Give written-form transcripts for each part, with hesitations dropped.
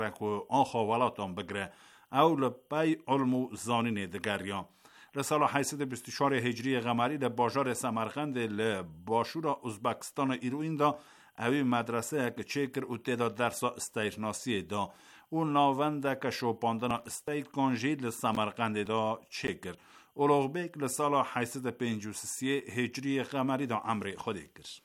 رکو آخا ولاتان بگره او لپی علمو زانین دگریا لسال 824 هجری قمری لباجار سمرقند لباشورا ازبکستان ایروین دا اوی مدرسه که چکر او تعداد درسا استیرناسی دا او ناونده که شوپاندنا استیل کنجید لسمرقند دا چکر اولوغبیک لسال 853 هجری قمری دا عمر خودی کرد.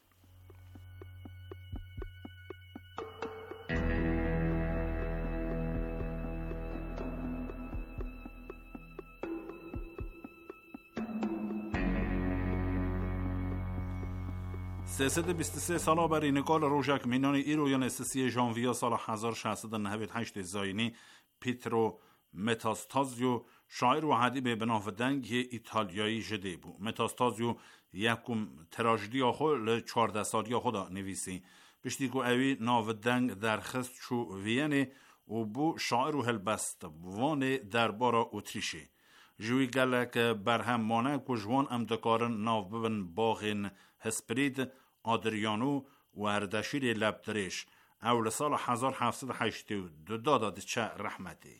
سیاست 23 ساله بر اینکال روژک مینان ایرویان 3 ژانویه سال 1698 زاینی پیترو متاستازیو شاعر و ادیب به نام دنگ ایتالیایی جده بود. متاستازیو یکم تراژدی خو ل 14 سالی خدا نویسی پشتی کو اوی ناو دنگ درخست چو وینه و بو شاعر و هلبست وان دربار اتریشی جوی گلک برهم مانه کو جوان ام دکارن ناو ببن باغین هسپرید آدریانو و اردشیر لبدرش اول سال 1782 داداد چه رحمتی.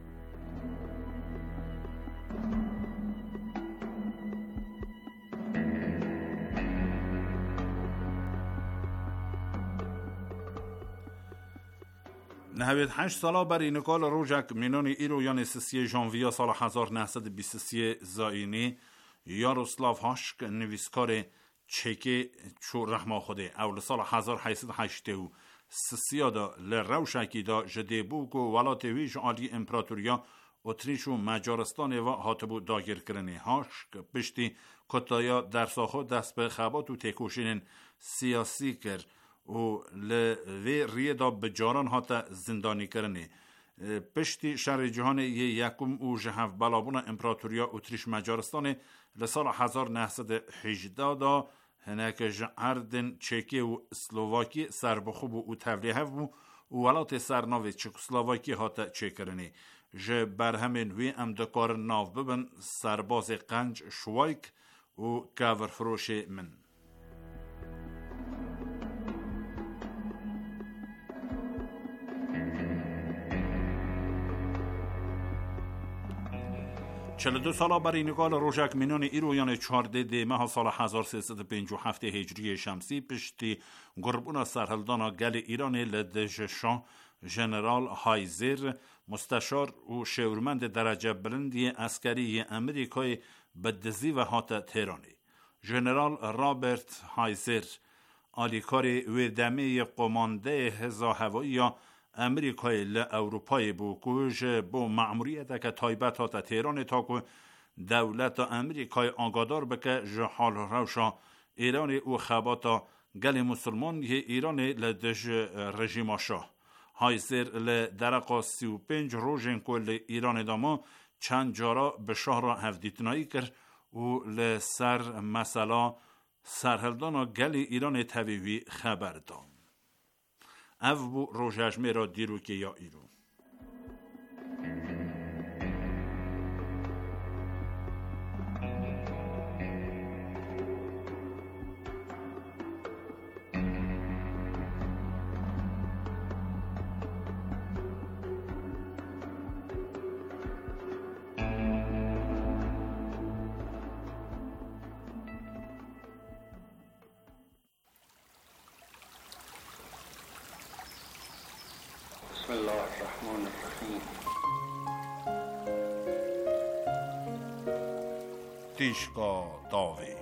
نهوید 8 ساله بر اینکال روژک مینان ایرویان 3 ژانویه سال 1923 زاینی یاروسلاو هاشک نویسکار چکی چو رحمه خوده اول سال 1883 دا لروشکی دا جده بوک و ولات ویش عالی امپراتوریا اتریش و مجارستان و هاتبو داگیر کرنی هاشک پشتی کتایا در ساخو دست به خبات و تکوشین سیاسی کر و لوی ریه دا بجاران هاتا زندانی کرنی پشتی شهر جهان یکم و جهف بلابون امپراتوریا اتریش مجارستان لسال 1918 دا هناك جعردن چکی و سلوواکی سربخوب و تولیه و ولات سرناوی چکسلواکی هاتا چکرنی جه برهمین وی امدکار ناو ببن سرباز قنج شوایک و کاورفروش من. 42 ساله بر اینگال روژک مینان ایرویان 14 دی ماه سال 1357 هجری شمسی پشتی گربون سرهلدان گل ایران لدژشان ژنرال هایزر مستشار و شورمند درجه بلندی عسکری امریکای بدزی و هات تهرانی ژنرال رابرت هایزر آلیکار وردمه قمانده هزا هوایی امریکای لاوروپای بوکوش با معمولیت که تایبت ها تهران تا که دولت امریکای آگادار بکه جحال روشا ایران او خباتا گل مسلمان یه ایران لدش رژیم شاه هایزر لدرقا 35 روژن کل ایران داما چند جارا به شاه را هفدیتنایی کرد و لسر مثلا سرهلدان گل ایران طبیعی خبر داد. او بو روژجمه را دیرو که یا ایرو بسم الله الرحمن الرحیم. تیشکا داوی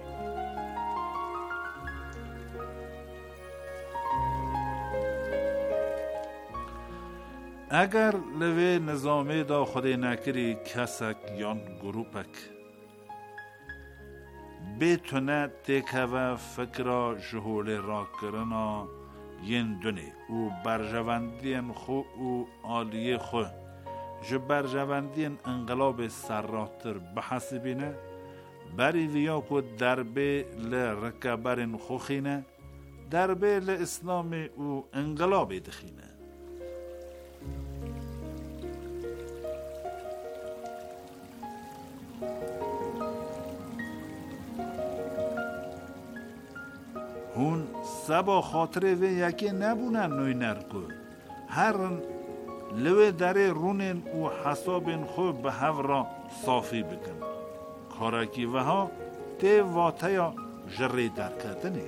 اگر لوی نظامی دا خودی نکری کسک یان گروپک بتونه تکوه فکر جهول را کرنا ین دونه او برجواندین خو او آلیه خو جو برجواندین انقلاب سراتر بحسبینه بری ویا کو دربه لرکبرین خوخینه دربه لاسلام او انقلاب دخینه هون سبا خاطره و یکی نبونن نوی نرکو هر لوه در رونن و حسابن خو به هورا صافی بکن کارکی وها تی واتیا جری درکتنی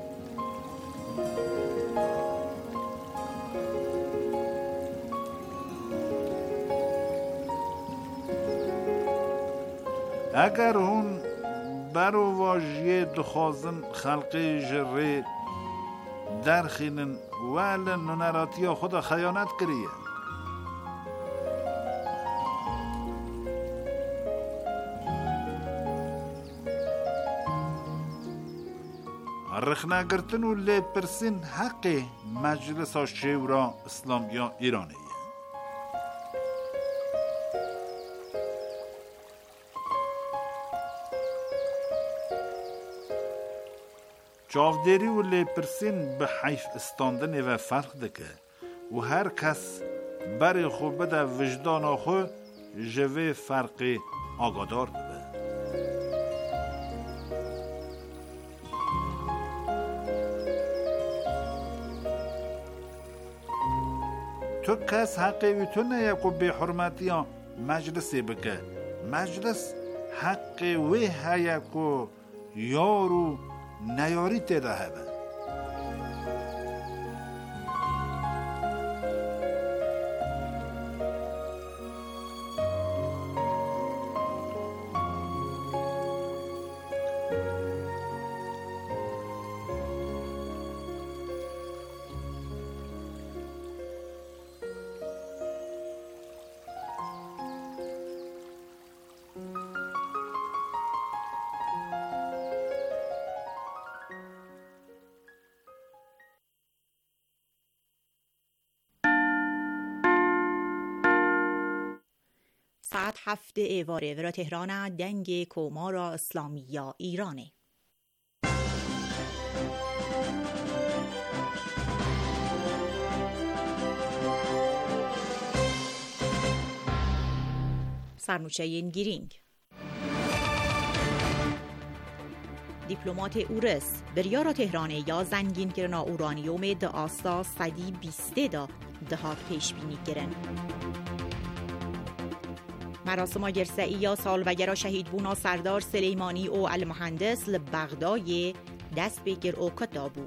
اگر هون برو واجیه دخوازن خلقی جری درخینن ولن نراتی خدا خیانت کریه رخنا گرتن و لی پرسین حق مجلس شورا اسلامیا ایرانیه چاودری و لی پرسین به حیف استاندن و فرق دکه و هر کس بری خو بده وجدان خو جوه فرق آگادار بده تو کس حقی ویتونه یکو به حرمتی ها مجلسی بگه مجلس حقی وی هیکو یارو نیاری تیده هبه ساعت 7 ایواره ورا تهران دنگ کومارا اسلامیا ایرانه. سرنوشتین گیرینگ دیپلمات اورس بریارا تهرانه یا زنگین کرنا اورانیوم ده آستا 120 دا دهات پیش بینی گرن. مراسم گرسئی یا سالوگر شهید بونا سردار سلیمانی و المهندس لبغدای دست بگیر او کتابو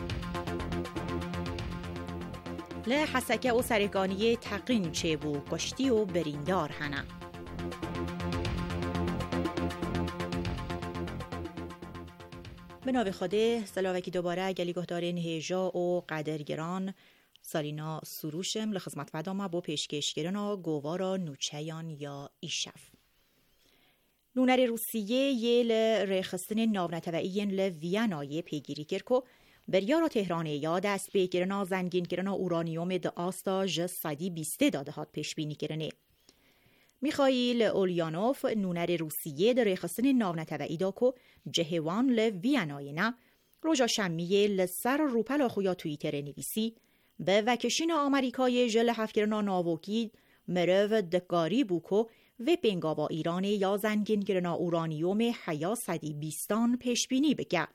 لحسکه و سرگانی تقین چه بو کشتی و بریندار هنه به نام خدا سلاوکی دوباره گلیگاه دارین هیجا و قدرگران سالینا سروشم لخدمت ودامه با پیشکشگرنا گوارا نوچیان یا ایشف. نونر روسیه یه لرخستن ناونتوئین لویانای پیگیری کرکو بریارا تهرانه یا دست بگیرنا زنگین کرنا اورانیوم ده آستا جه 120 داده هات پیش بینی کرنه. میخائیل اولیانوف نونر روسیه در رخصتن ناونتوئی داکو جهوان لویانای نه روژا شمیه لسر روپلا خویا توییتر نویسی به وکشین آمریکای جل هفکرنا ناوکی مرو دکاری بوکو و پنگاوا ایران یا زنگین گرنا اورانیوم حیا 120 پیش بینی بگه.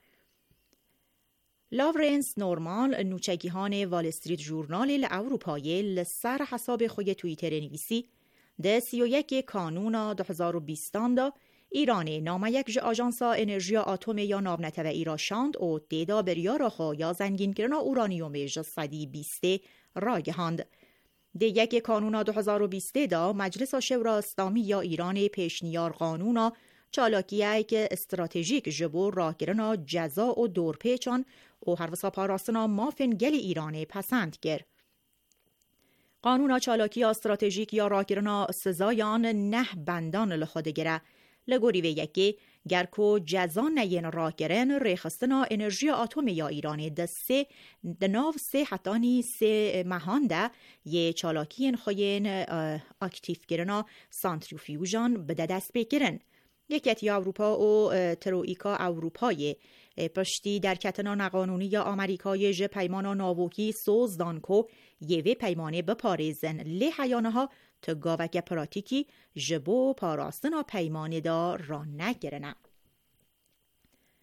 لاورنس نورمال نوچگیهان وال استریت جورنال الاوروپایی لسر حساب خوی توییتر نویسی ده 31 کانون 2020 دا ایران نام یک آژانسا انرژی آتوم یا ناونتوئی را شاند و دیدا بریارا خو یا زنگین کرنا اورانیوم 120 را گهاند. ده یک کانون 2020 دا مجلس شورا اسلامی یا ایران پیشنیار قانونا چالاکیه که استراتژیک جبور را گرنا جزا و دورپیچان و هر وسا پاراستنا مافن گل ایران پسند گر. قانونا چالاکی استراتژیک یا راگرنا سزایان نه بندان لخودگره لگوری و یکی گرکو جزان نین راگرن ریخستنا انرژی آتوم یا ایران دسته دناو سه حتانی سه مهانده یه چالاکین خوین اکتیف گرنا سانتریفیوژان بده دست بگیرن. یکیتی اروپا و تروئیکا اروپای پشتی در کتنا نقانونی یا آمریکای جه پیمانا ناوکی سوز دانکو یوه پیمانه بپاریزن لی حیانه ها تگاوک پراتیکی جبو پاراستنا پیمانه دا را نگرنه.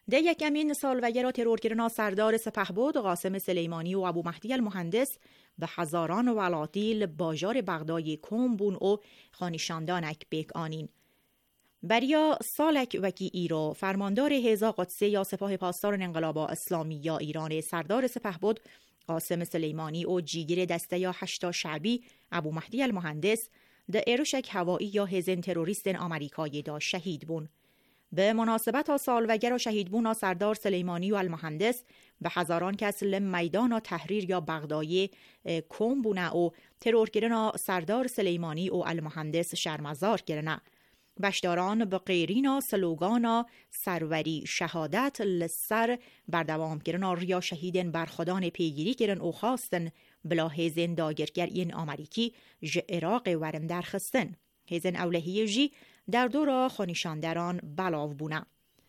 ده یکمین سالوگر ترورکرنا سردار سپهبد قاسم سلیمانی و ابو مهدی المهندس به هزاران ولاتیل باجار بغدای کومبون و خانیشاندانک بیک آنین. بریا سالک وکی ایرو فرماندار هیزا قدسه یا سپاه پاسدار انقلاب اسلامی یا ایران سردار سپهبد قاسم سلیمانی و جیگر دسته یا 8 شعبی ابو مهدی المهندس ده ایروشک هوایی یا هزن تروریستن آمریکایی دا شهید بون. به مناسبت سالوگر و شهید بون سردار سلیمانی و المهندس به هزاران کس لم میدان تحریر یا بغدای کوم بونه و ترور گرنا سردار سلیمانی و المهندس شرمزار گرنا. بشداران به غیرینا سلوگانا سروری شهادت لسر بردوام گرنا ریا شهیدن برخدان پیگیری گرن او خواستن بلا هیزن داگرگر این آمریکی ج عراق ورم درخستن. هیزن اولهی جی در دورا خانیشاندران بلاو بونه.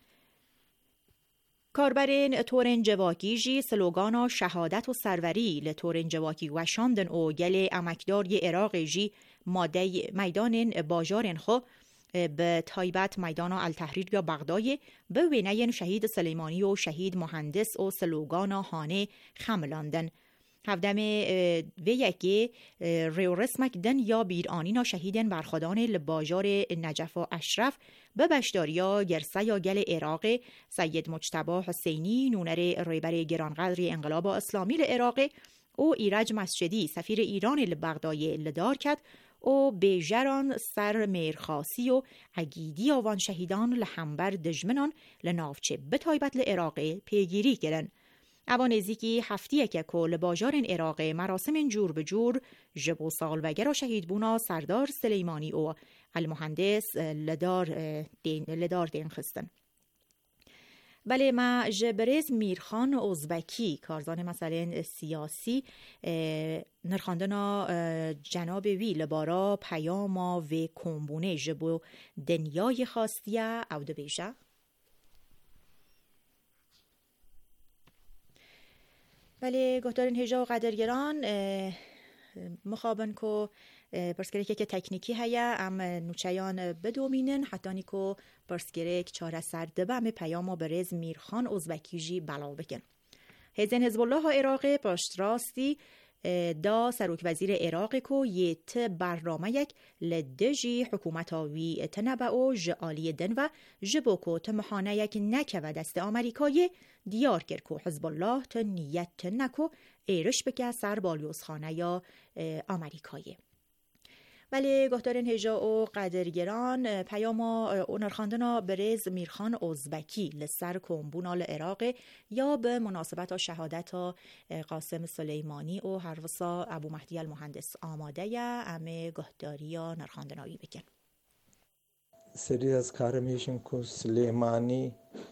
کاربرین تورن جواکی جی سلوگانا شهادت و سروری لتورن جواکی وشاندن او گل امکدار ی عراق جی ماده میدان باجارن خو به تایبت میدان التحریر یا بغدای به وینه شهید سلیمانی و شهید مهندس و سلوگانا هانه خملاندن. هفدم و یکی ریو رسمک دن یا بیرانینا شهیدن برخدان لباجار نجف و اشرف به بشداریا گرسه یا گل عراق سید مجتبی حسینی نونر ریبر گرانقدر انقلاب اسلامی لعراق او ایرج مسجدی سفیر ایران لبغدای لدار کد او بیجران سر میرخاسی و عگیدی آوان شهیدان لحنبر دجمنان لنافچه به تایبت لعراق پیگیری گرن. اوانزیکی هفتیه که کل باجارن عراق مراسم جور به جور جبو سالوگر و شهید بونا سردار سلیمانی و المهندس لدار دین خستن. بله ما جبرز میرخان ازبکی کارزان مثلا سیاسی نرخاندنا جناب وی لبارا پیاما و کومبونه جبو دنیای خواستیه او دو بیشه. بله گهدارین هجا و قدرگران مخابن که برسکرک که تکنیکی هیا ام نوچیان بدومینن حتی نیکو برسکرک چاره سرده ام پیامو برز میرخان ازبکی جی بلاو بکن. هزن حزب الله عراق پشت راستی دا سروک وزیر عراق کو یت برنامه یک لدجی حکومتاوی تنبع و جعالی دن و جبوکو تمحانه یک نکه و دست آمریکای دیار کرد که حزب الله تا نیت نکو ایرش بکه سر بالیوزخانه یا آمریکایی. ولی گهدارین هجا و قدرگران پیاما اونرخاندنا برز میرخان ازبکی لسر کومبونا لعراق یا به مناسبت شهادت قاسم سلیمانی و هروسا ابو مهدی المهندس آماده یا امه گهداری یا نرخاندنایی بکن. سری از کارمیشن که سلیمانی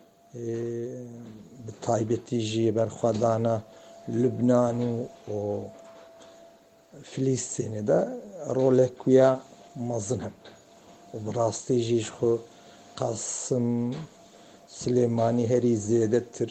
به تایبتی جی برخوادانا لبنان و فلسطین دا رولکویا مزنم و براستی جیش خو قاسم سلیمانی هری زیده تر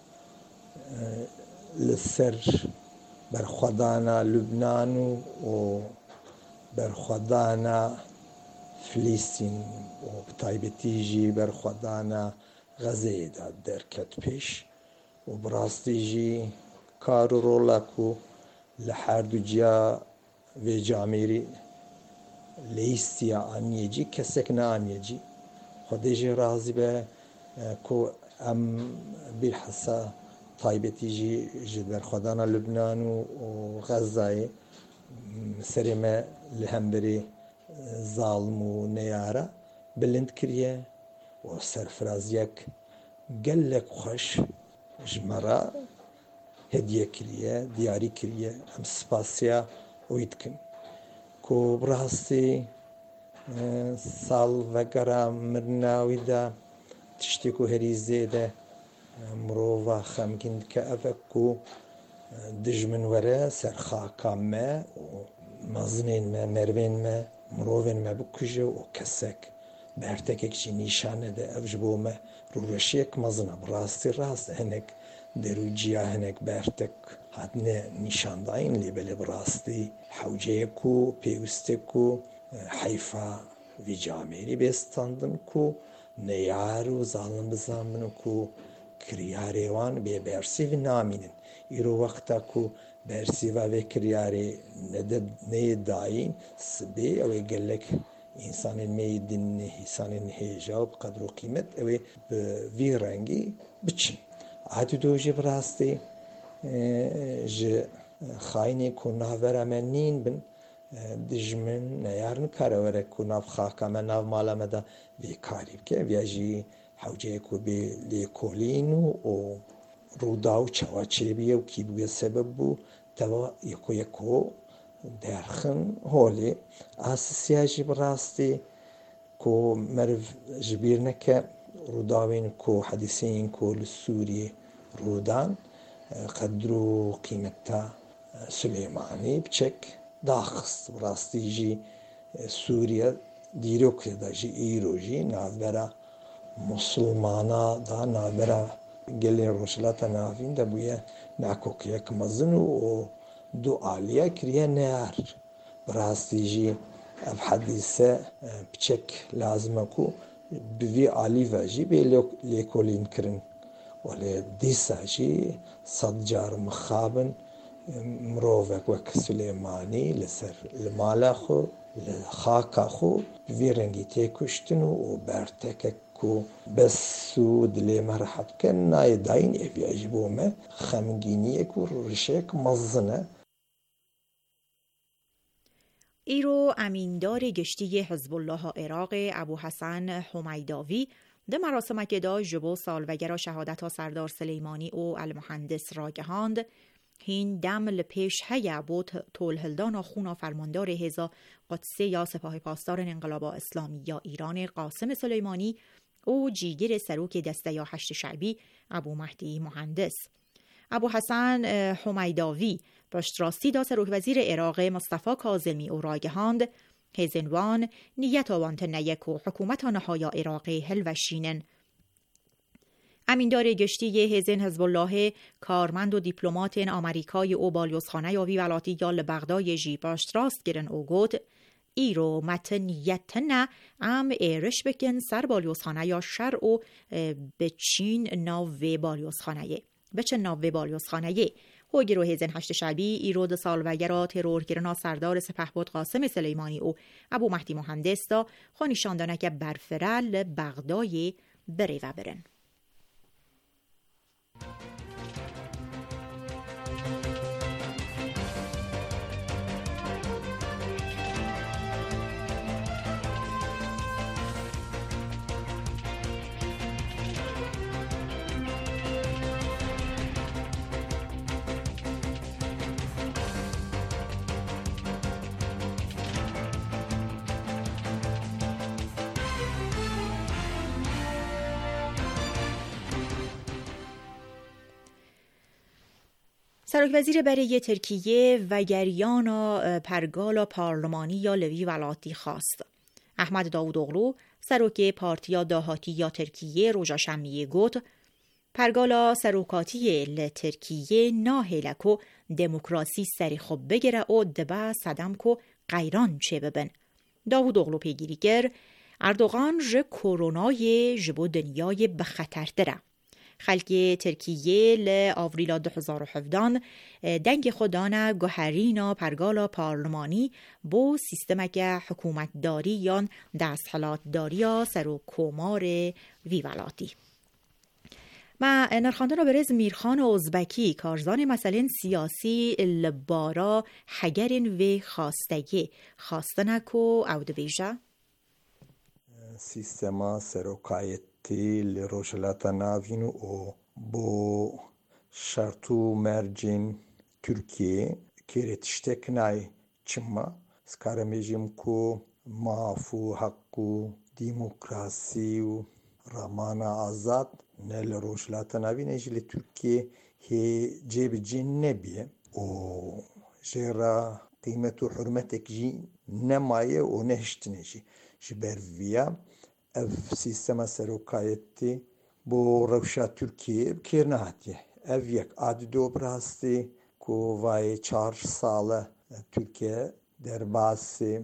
لسر برخوادانا لبنان و برخوادانا فلسطین و تایبتی جی برخوادانا غزه دا درکت پیش و براستی جی کار و رولکو لحد جا و جاميري ليستيا آنيجي كسكنا آنيجي خديجي راضي به كو ام بالحسا طيبتي جي جدبر خدانا لبنان وغزة سرمة لهمبري ظالم ونيارة بلند كريه وسرفرازيك قلك خوش جمرة هدیه کریه دیاری کریه هم سپاسیا ویدکن کو براستی سال وگرا مرناوی دا تشتی کو هریزه ده مروفا خمگند که افکو دجمن وره سرخاکا ما مزنین ما مروین ما مروین ما بکجه و کسک برتک اکچی نیشانه ده افجبو ما رو رشیک مزنه براستی راست هنک دروجیا هنک برتک هاتنه نیشانداین لی بله براستی حوجه کو پیوسته کو حیفا وی جامعی بستاندن کو نیار و ظالم بزامن کو کریارێوان بێ بەرسیڤ نامینن ئیرۆ وەختە و بەرسیڤە vê kiryarê neyê dayîn sibê ew ê gelek însanên me yê din însanên hêja û bi qedr û qîmet ew ê bi vî rengî biçin. Adîdo jî bi rastî ji xayînê ku navbera me nîn bin dijmin neyar nikare were ku nav xaka me nav mala me de vê karî bike ev jî hewceyek ku bê lêkolîn û rûda û çawa çêbiye û kîbûye sebeb bû tewa yeko derxin holê asisiya jî bi rastî ku meriv ji bîr neke rûdawên ku hedîseyên ku li Sûriyê rûdan qedr û qîmeta Süleymanî biçek daxist bi rastî jî Sûriye dîrokê de jî îro jî navbera musulmana da navbera gelên Rojhilata Navîn de bûye nakokiyek mezin û du aliye kiriye neyar. Bi rastî jî ev hedîse biçek lazim e ku bi vî alî ve jî bê lêkolîn kirin. Welê dîsa jî sed car mixabin mirovek wek Süleymanî li ser li mala xwe li xaka xwe bi vî rengî tê kuştin û bertekek ku bes û dilê me rehet bike nayê dayîn ev jî bo me xemgîniyek û rişek mezin e. ایرو امیندار گشتی حزب الله عراق ابوحسن حمیداوی ده مراسم که دا جبو سالوگر شهادت سردار سلیمانی و المهندس را گهاند هین دم لپیش هیا بود تولهلدان خونا فرماندار هزا قدسی یا سپاه پاسدار انقلاب اسلامی یا ایران قاسم سلیمانی و جیگر سروک دسته یا هشت شعبی ابو مهدی مهندس. ابوحسن حمیداوی پشتراستی دا سروک وزیر عراق مصطفی کاظمی او راگهاند هزنوان نیت آوانت نیک و حکومت نهای عراق هل و شینن. امیندار گشتی هزن حزب الله کارمند و دیپلمات آمریکای او بالیوزخانه یا وی ولاتی یا لبغدای جی پشتراست گرن او گود ایرو مت نیت نه ام ایرش بکن سر بالیوزخانه یا شر او بچین ناو بالیوزخانه بچن ناو بالیوزخانه هوگی رو هزن هشت شعبی ایرود سالوگر ترور گرنا سردار سپهبد قاسم سلیمانی و ابو مهدی مهندس دا خانیشاندانه که برفرل بغدای بره و برن. سرک وزیر برای ترکیه و گریانا پرگالا پارلمانی یا لوی ولاتی خواست. احمد داوودوغلو سرک پارتیا داهاتی یا ترکیه روژا شمیه گوت پرگالا سروکاتی لترکیه ناهلکو دموکراسی سری خوب بگره و دبه صدم کو غیران چه ببن. داوودوغلو پیگیریگر اردوغان ژ کرونای جبو دنیای بخطر دره. خلق ترکیه ل آوریلا 2017 دنگ خودانه گوهرینا پرگالا پارلمانی بو سیستمک حکومت داری یا دستحلات داریا سرو کومار ویولاتی. ما نرخاندن برز میرخان ازبکی کارزان مسئله سیاسی لبارا حگرین و خواستگی خواستنکو او دویجه سیستما سروکایت لی روشلاتا ناوین و بو شرطو مرجین ترکیه که تشتک نای چما سکارمیجیم کو مافو حقو دیموکراسی و رامانا آزاد نل روشلاتا ناوین اجلی ترکیه هی جیب جین نبیه و جرا قیمت و حرمتک جی نمایه و نهشتنه جی جبرویا ev sistema serokayeti bu revşa Türkiye kirnatiye ev yek adi dobrasti ku vay 4 sale Türkiye derbasi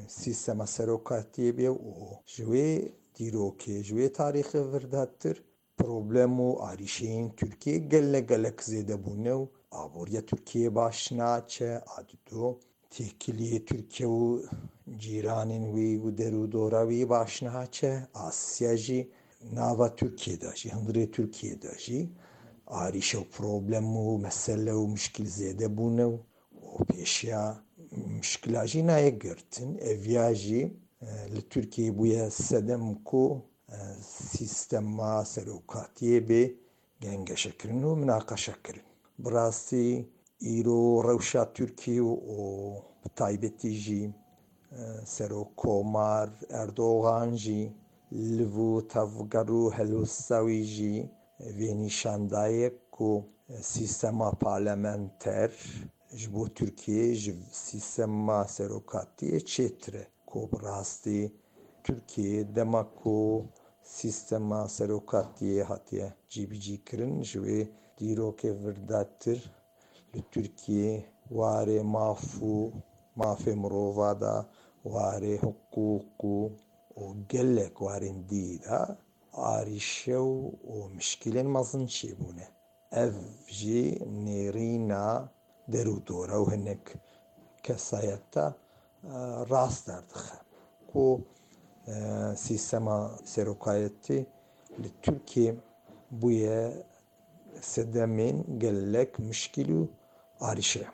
sistema serokayeti be o jwe diroke jwe tarihi verdattır پروبلم و آریشین ترکیه گلک زیده بونه و آبوریا ترکیه باش ناچه عددو تکیلی ترکیه و جیرانین وی و درو دوراوی باش ناچه آسیا جی ناوا ترکیه داشی هندره ترکیه داشی آریش و پروبلم و مسئله و مشکل زیده بونه و پیشیا مشکلاجی نایه گرتن اویاجی لترکیه بویا سدم کو سیستم سروکاتیه به گنگش کرن و مناقشه کرن براستی ایرو روشا ترکیه و تایبتی جی سروکومار اردوغان جی لوو تفگرو هلوستاوی جی و نشاندایه کو سیستم پارلمانتر جبو ترکیه جب سیستم سروکاتیه چتره کو براستی ترکیه دماکو سیستم سروکاتیه هاتیه جی کرن جوی دیرو که ورداتر لترکیه واره مافی مرووادا واره حقوقو و گلک وارن دیدا آریشو و مشکلین مزن چی بونه اف جی نیرینا درو دوره و هنک کسایتا راست دردخه کو سیستم سروکایتی لترکیه بوی سدمین گلک مشکلو آریشه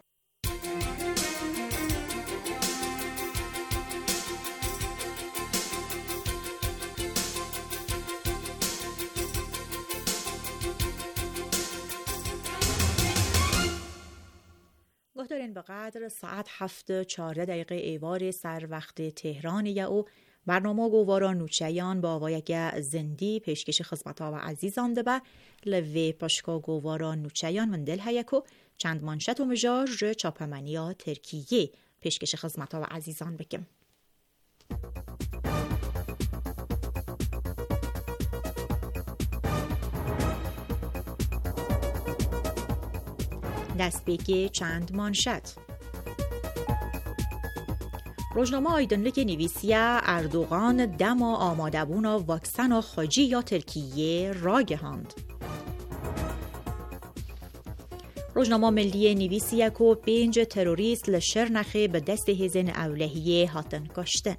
گهدارین به قدر ساعت 7:14 ایوار سر وقت تهران او برنامه گوارا نوچیان با وایک زندی پیشکش خدمتا و عزیزان ده لوی پاشکا گوارا نوچیان من دل هیکو چند مانشت و مجار چاپمنیا ترکیه پیشکش خدمتا و عزیزان بکم. دست بگی چند مانشت روزنامه آیدنلک نویسیه اردوغان دم آماده بونا واکسن خاجی یا ترکیه را گهاند. روزنامه ملی نویسیه که 5 تروریست لشرنخه به دست هزن اولهیه هاتن کشتن.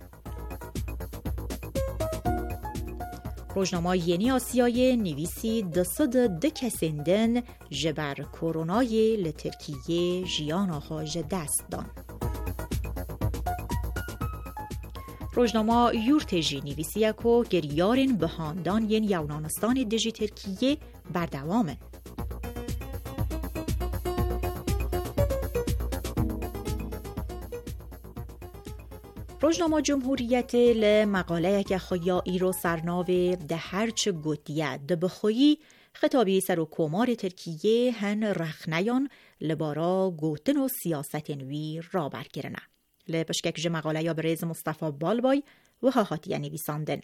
روزنامه یعنی آسیای نویسی دصد کسندن جبر کرونای لترکیه جیانا خاج دست دان. روزنامه یورتجی نویسیه که گریارین بهاندان ین یونانستان دژی ترکیه بردوامن. روزنامه جمهوریت لمقاله که خویا ایرو سرناوه ده هرچه گوتیه ده بخویی خطابی سر و کمار ترکیه هن رخنیان لبارا گوتن و سیاستن وی را برگرنه. لپشکک مقاله یا بریز مصطفی بالبای و هاهاتیه نویساندن.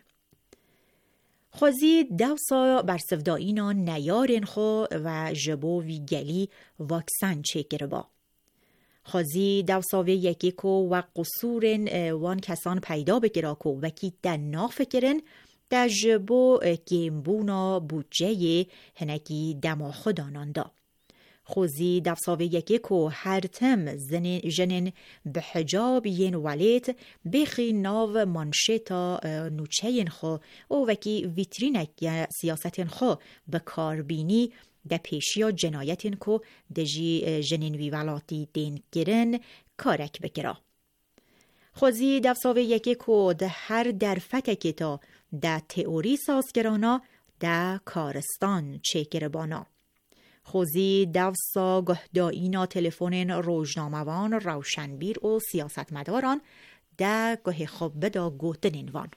خوزی دوسا برسفدائینا نیارن خو و جبو وی گلی واکسن چه گربا. خوزی دوساوی یکی کو و قصورن وان کسان پیدا بگیرا کو وکی دنا فکرن در جبو گیمبونا بودجه هنگی دما خوداناندا. خوزی دوساوی یکی کو هر تم جنن به حجاب ین ولیت بخی ناو منشتا نوچین خو او وکی ویترینک سیاستین خو به کاربینی ده پیشیا جنایتین کو دجی جنین وی ولاتی دین گرن کارک بگیرا. خوزی دفساوه یکی کو ده هر درفته تا ده تئوری سازگرانا ده کارستان چکربانا. خوزی دفسا گهدائینا تلفونین روزناموان روشنبیر و سیاستمداران ده گه خوب بدا گوتنین وان.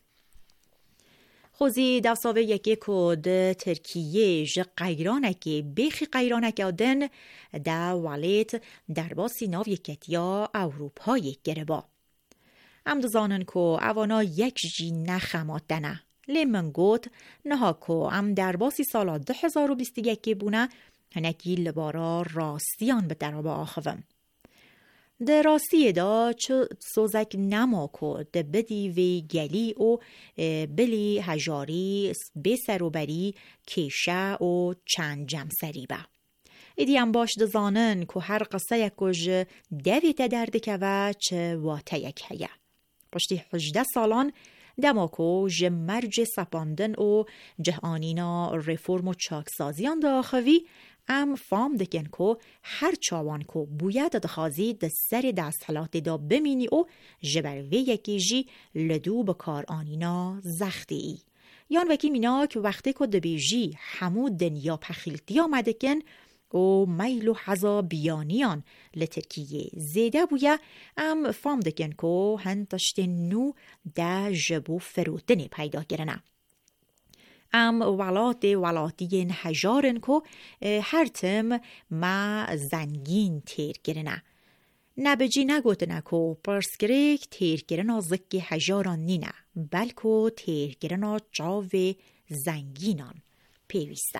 خوزی دفساوه یکی کود ترکیه ج قیرانکی بیخی قیرانکی آدن ده والیت در باسی ناو یکتیا اروپای گربا. امدزانن کو اوانا یک جی نخمات دنه. لیمن گوت نها کو ام در باسی سالا 2021 بونه هنکی لبارا راستیان به درابا آخوم. ده راستی دا چه سوزک نماکو ده بدی وی گلی و بلی هجاری بسر و بری کشه و چند جمسری با. ایدی هم باش دزانن که هر قصه یکوش دویت درده و چه واته یک هیه. پشتی 18 سالان دماکو مرج سپاندن و جهانینا رفرم و چاکسازیان داخوی ام فام دکن کو هر چاوان کو باید دخوازی د سر دستحلات دا بمینی و جبروی یکی جی لدو بکار آنینا زختی ای. یان وکی مینا که وقتی که دبی جی همو دنیا پخیلتی آمده کن و میل و حضا بیانیان لترکیه زیده بویا ام فام دکن کو هنتشت نو دا جبو فروتنی پیدا گرنه. ام ولاتی هجارن کو هر تم ما زنگین تیر گرنه. نبجی نگوتنه کو پرسکریک تیر گرنا زکی هجاران نینه بلکو تیر گرنا جاو زنگینان پیوسته.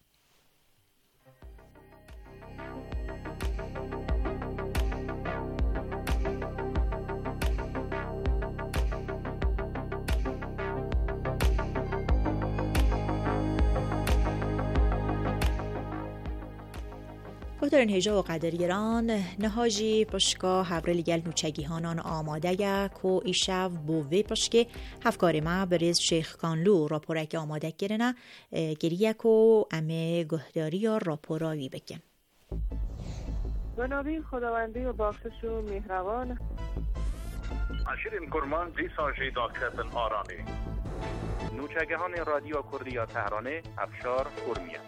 گفترین هجا و قدرگران نهاجی پشکا هبرل گل نوچگیهانان آماده که ایشو بووی پشکه هفکار ما بریز شیخ کانلو راپورک آماده گرنه گریه که امه گهداری یا راپوراوی بکن. بنابین خداوندی و بخشش و مهربان شیرین کرمان دیسا جیدا کردن آرانی نوچگیهان رادیو کردیا تهرانه افشار کرمیه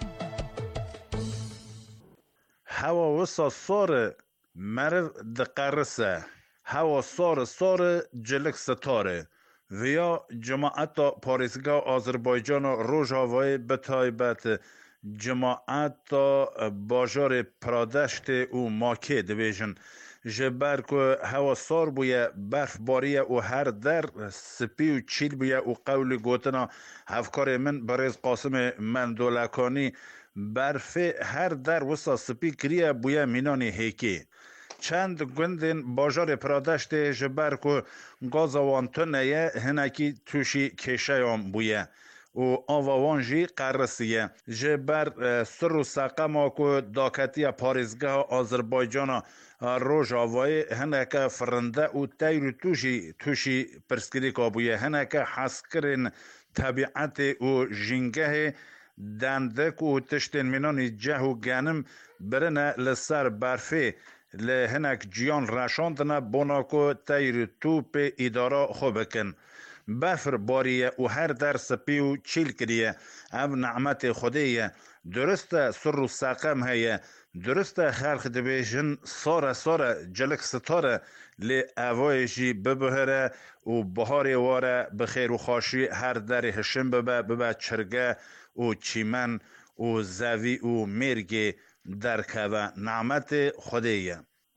هوا وسا صار مرد دقرسه هوا صار جلک ستاره ویا جماعت پاریزگاه آذربایجان روژاوای بتایبت جماعت باجار پرادشت و ماکه دویژن جبر که هوا صار بویه برف باریه و هر در سپی و چیل بویه و قول گوتنا هفکار من بریز قاسم مندولکانی برف هر در وسا سپی کریه بویه مینانی هیکی چند گندین باجار پرادشت جبر که گازوانتونه هنکی توشی کشیام بویه و آوانجی قرصیه جبر سر و ساقما که داکتی پاریزگاه آذربایجان روژاوای هنکه فرنده و تیر توشی پرسکریکا بویه هنکه حسکرین طبیعت و جنگه دندک و تشتین مینانی جه و گنم برنه لسر برفه لهنک جیان رشاندنه بوناکو تیر توپ اداره خوبکن بفر باریه و هر در سپی و چیل کریه او نعمت خودیه درسته سر و ساقم هیه درسته خلق دبیشن ساره جلک ستاره لی اوایشی ببهره و بهاری واره بخیر و خاشی هر در هشم ببه چرگه و چیمن و زوی و مرگ درکه و نعمت خودیه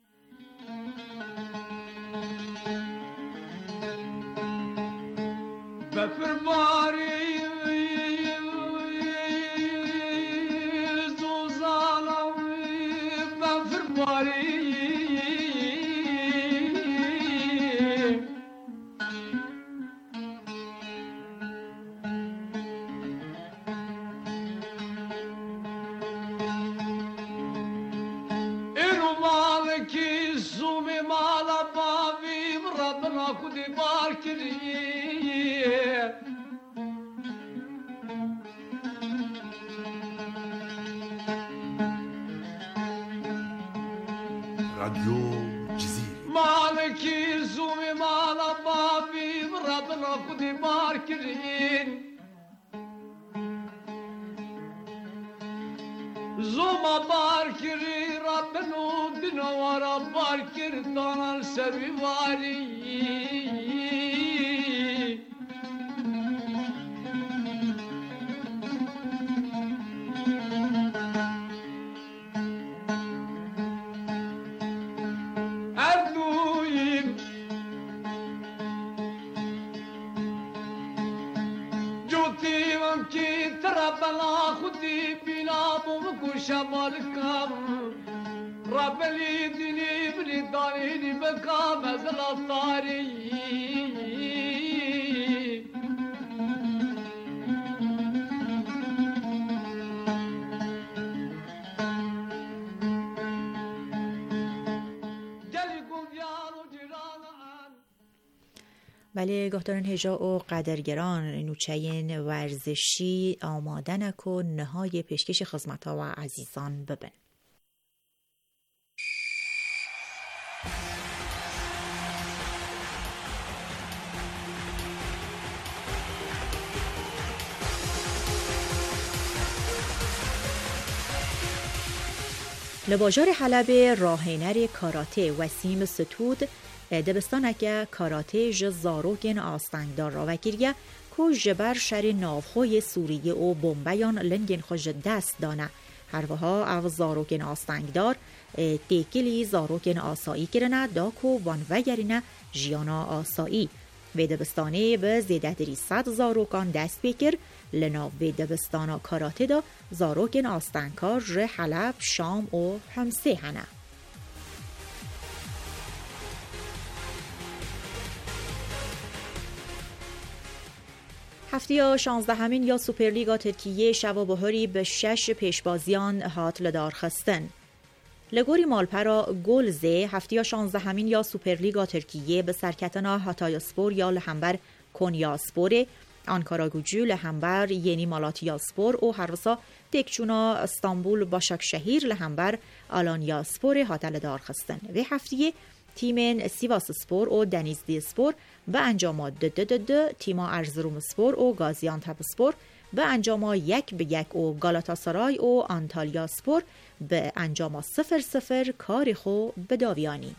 بفر باری زوزالا بفر باری اینو مالکی سومی مالا باوی ربنا کدی بار کری رادیو جزیره مالکی زومی مالا بابی ربنا کدی بار کرین زوما بار کری ربنو دنوارا بار کردان سوی واری ربلي ديني بلي دانيني بكا مزل الطاري بله گهدارن هجا و قدرگران نوچین ورزشی آمادن کو نهای پیشکش خدمت ها و عزیزان ببن. لباجار حلب راهنر کاراته وسیم ستود دبستانک کاراته ج زاروگن آستنگدار را وکیریه که جبر شر نافخوی سوریه و بومبیان لنگن خوش دست دانه هروها او زاروگن آستنگدار تیکلی زاروگن آسایی کرنه دا که وان وگرینه جیانا آسایی و دبستانه به زیده دری 100 زاروگان دست بکر لناو و دبستانا کاراته دا زاروگن آستنگکار ج حلب شام و همسه هنه. هفته 16 یا سوپرلیگا ترکیه شوا بهاری به 6 پیشبازیان هات لدار خستن. لگوری مالپرا گلزه هفته 16 یا سوپرلیگا ترکیه به سرکتنا هاتایاسپور یا لهمبر کنیاسپور، آنکاراگوچو لهمبر یعنی مالاتیاسپور و هروسا تکچونا استانبول باشاکشهیر لهمبر آلانیاسپور هات لدار خستن. و هفته تیمن سیواس سپور و دنیزلی سپور به انجام تیما ارزروم سپور و گازیانتپ سپور به انجام 1-1 و گالاتاسارای و آنتالیا سپور به انجام 0-0 کار خو به داویانی.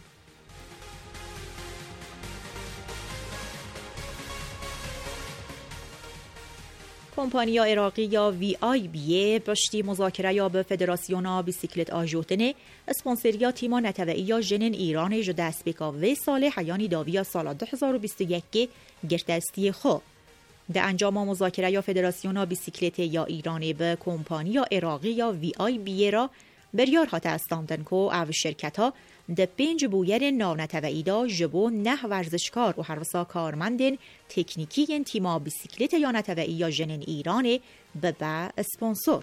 کمپانیا عراقی یا VIB پشتی مذاکره یا به فدراسیونا بیسیکلت آجوتنه اسپانسریا تیما نتوئی یا جنن ایران جو دست بکا و سال حیانی داویا سال 2021 گرتستی خو. ده انجام مذاکره یا فدراسیونا بیسیکلت یا ایران به کمپانیا عراقی یا VIB را بریار هات استاندن کو او شرکت ها ده 5 بویر ناونتوئی دا جبو 9 ورزشکار و هروسا کارمندن تکنیکی تیما بیسیکلت یا نتوئی یا جنن ایران به اسپانسور.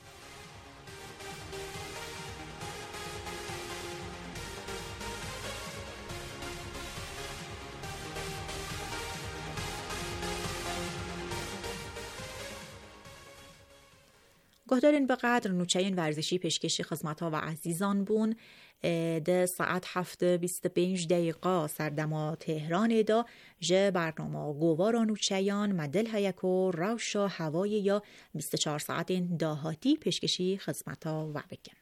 گهدارین به قدر نوچین ورزشی پیشکش خدمت ها و عزیزان بون ده ساعت 7:25 سردما تهران دا جه برنامه گوارا نوچیان مدل هیکو روشا هوای یا 24 ساعت داهاتی پیشکشی خدمت ها و بکن.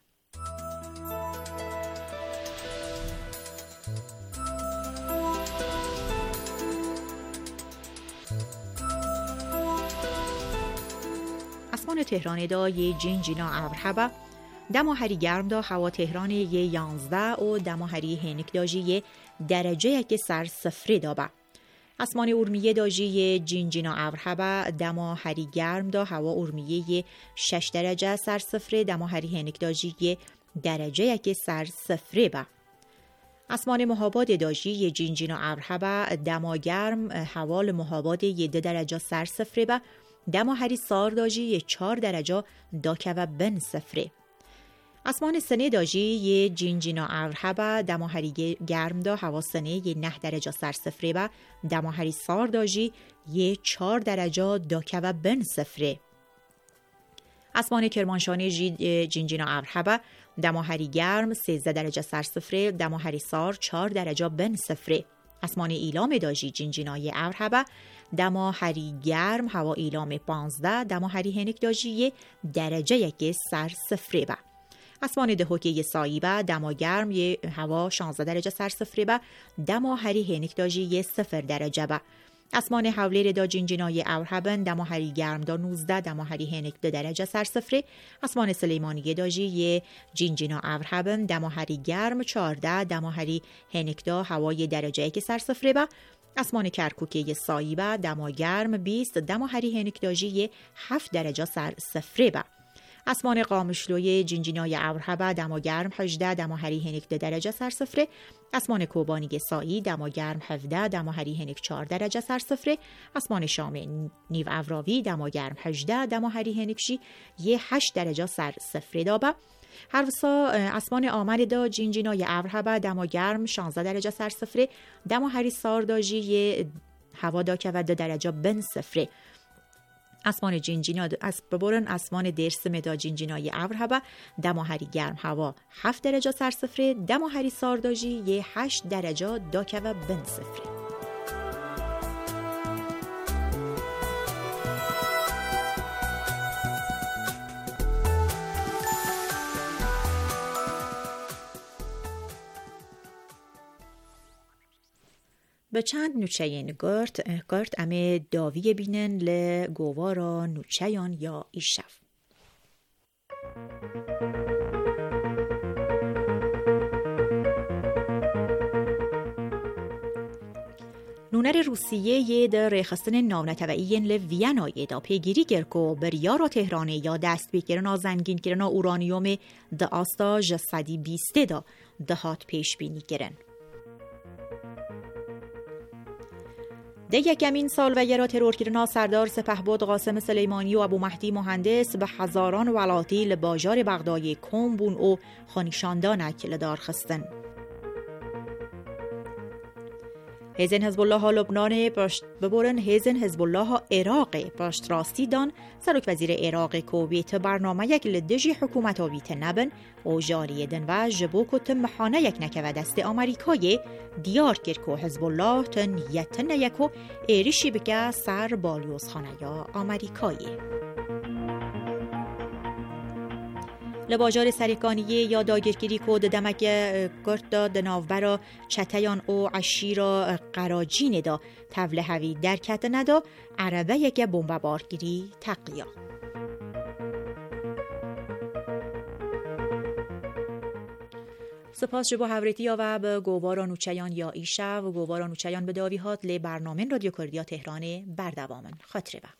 اسمان تهران دا یه جنجینا ابرهبه دما هری گرم دا هوا تهران یه 11 و دما هری هنک داجی یه درجه یک سر 0 دابه. اسمان اورمیه داجی یه جنجینا ابرهبه دما هری گرم دا هوا اورمیه یه 6 درجه سر 0 دما هری هنک داجی یه درجه یک سر 0 به. اسمان مهاباد داجی یه جنجینا ابرهبه دما گرم هوا مهاباد یه 2 درجه سر 0 به دما هری سار داجی یه 4 درجه داکه و بن 0. اسمان سنه داجی یه جنجینا ابرهبه دما هری گرم دا هوا سنه یه 9 درجه سر 0 به دما هری سار داجی یه 4 درجه داکه و بن 0. اسمان کرمانشاه جنجینا ابرهبه دما هری گرم 13 درجه سر 0 دما هری سار 4 درجه بن 0. اسمان ایلام داجی جنجینای ابرهبه دما هری گرم هوا ایلام 15 دما هری هنک داجی یه درجه یک سر 0 به. اسمان دهوکی سایبه دما گرم یه هوا 16 درجه سر 0 به دما هری هنک داجی یه 0 درجه به. اسمان حولیر دا جنجینای ابرهبن دما هری گرم دا 19 دما هری هنک 2 درجه سر 0. اسمان سلیمانی داجی یه جنجینا ابرهبن دما هری گرم 14 دما هری هنک دا هوا یه درجه یک سر 0 به. اسمان کرکوکی سایبه دما گرم 20 دما هری هنک داجی یه 7 درجه سر 0 به. اسمان قامشلوی جینجینای ابرهبه دما گرم 18 دما هریهنک 2 درجه سرصفر. اسمان کوبانی سایی دما گرم 17 دما هریهنک 4 درجه سرصفر. اسمان شام نیو اوراوی دما گرم 18 دما هریهنک 8 درجه سرصفر دابه. هروسا اسمان آمد دا جینجینای ابرهبه دما گرم 16 درجه سرصفر. دما هری سارداجی هوا دا که و 2 درجه بن صفر. اسمان جینجینا اسمان درسم دا جینجینای ابرهبه دما هری گرم هوا 7 درجه سرصفر. دما هری سارداجی 8 درجه دا که و بن صفر. به چند نوچهین گرد امه داوی بینن لگوارا نوچهیان یا ایشف. نونر روسیه یه در ریخستن ناونتوئیین لوینای دا پیگیری گرکو بریارا تهرانه یا دست بکرنا زنگین کرنا اورانیوم دا آستا جسدی 20 دا دهات پیش بینی کرن. ده یکمین سال و یرا ترور کرنا سردار سپهبد قاسم سلیمانی و ابو مهدی مهندس به هزاران ولاتی لباجار بغدای کومبون و خانیشاندانک لدار خستن. هیزن حزب الله لبنان پشت ببرن هیزن حزب الله عراق پشت راستی دان سرک وزیر عراق کوبیت برنامه یک لدجی حکومت آویت نبن و جاری دن و جبو کت محانه یک نکه و دست آمریکای دیار کرکو حزب الله تن یتن یکو ایریشی بکه سر بالیوز خانه یا آمریکایی. لباجار سریکانیه یا داگرگیری کود دمک گرد دا دناوبرا چتیان او عشیرا قراجین دا توله هوی درکت ندا عربه یک بمبارگیری تقلیا. سپاس جبو هوریتی و به گوارا نوچیان یا ایشه و گوارا نوچیان به داوی هات لی برنامه رادیو کردیا تهران بردوامن خاطره با.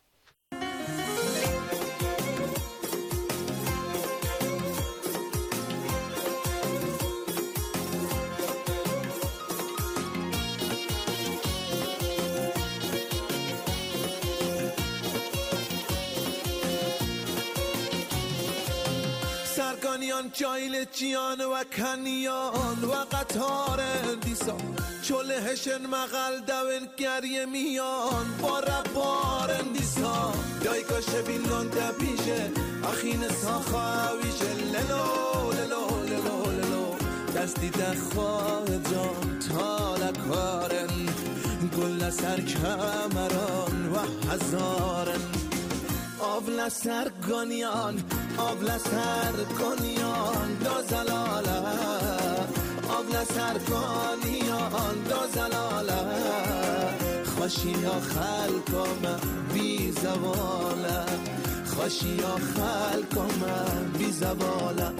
سرگانیان جایل جیان و کنیان و قطار دیسا چله هشن مغل دوین گریه میان با ربار دیسا دایگاه شبینان دبیشه اخین ساخاویشه للو للو للو للو دستی دخواه جان تالکارن گل سر کمران و هزارن آبل سرگانیان آبل سرگانیان دو زلاله آبل سرگانیان دو زلاله خوشی یا خلقم بی زواله خوشی یا خلقم بی زواله.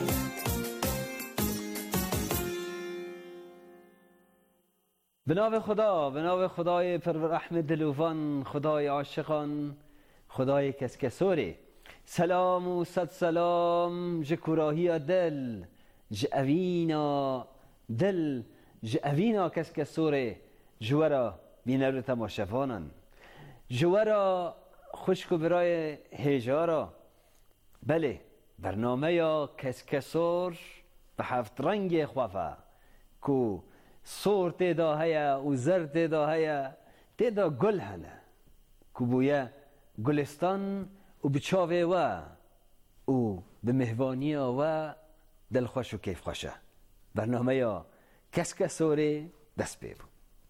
به نام خدا، به نام خدای پرورحم دلوان، خدای عاشقان، خدای کسکسوری. سلام و صد سلام جکوراهی دل جاوینا دل جاوینا کسکسوری جوارا بینر تماشاوانن جوارا خوشکو برای هجارا. بله برنامه یا کسکسور به 7 رنگ خوافه کو سور تیدا هیا و زر تیدا هیا تیدا گل هنه کو بویا گلستان و بچاوه و به مهوانی و دلخوش و کیف خوشه. برنامه یا کسکسوری دست بیبو.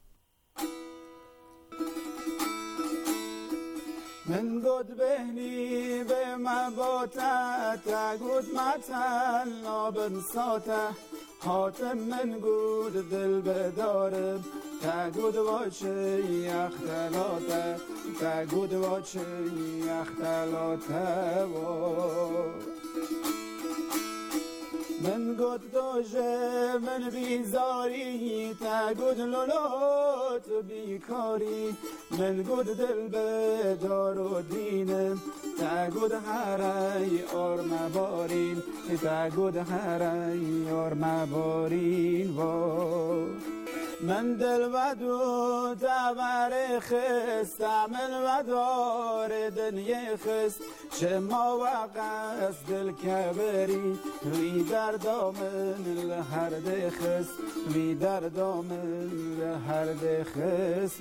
من گود بهنی به مباته گود متل نابن ساته حاتم من گود دل بدارم گود واچه اختلاته گود واچه اختلاته من گود دوژه من بیزاری تا گود لولات بیکاری من گود دل بدار و دینم تا گود هرای آرم بارین تا گود هرای آرم بارین من دل ودو تبر خست من ودار دنیا خست شما و قصد دل کبری وی در دامن لحرد خست وی در دامن لحرد خست